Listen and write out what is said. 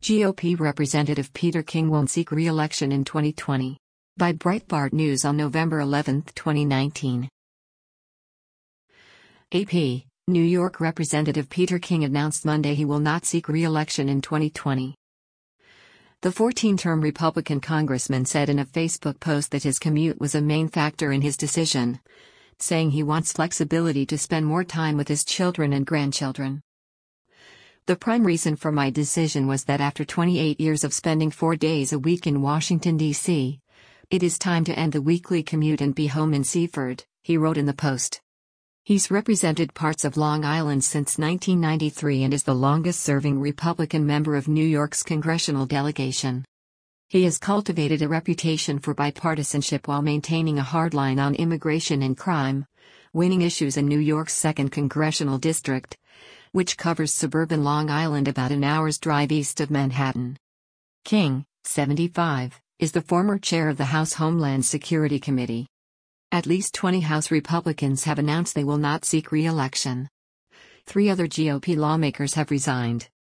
GOP Representative Peter King won't seek re-election in 2020. By Breitbart News on November 11, 2019. AP, New York Representative Peter King announced Monday he will not seek re-election in 2020. The 14-term Republican congressman said in a Facebook post that his commute was a main factor in his decision, saying he wants flexibility to spend more time with his children and grandchildren. The prime reason for my decision was that after 28 years of spending 4 days a week in Washington, D.C., it is time to end the weekly commute and be home in Seaford, he wrote in the post. He's represented parts of Long Island since 1993 and is the longest-serving Republican member of New York's congressional delegation. He has cultivated a reputation for bipartisanship while maintaining a hard line on immigration and crime, winning issues in New York's 2nd Congressional District, which covers suburban Long Island about an hour's drive east of Manhattan. King, 75, is the former chair of the House Homeland Security Committee. At least 20 House Republicans have announced they will not seek re-election. 3 other GOP lawmakers have resigned.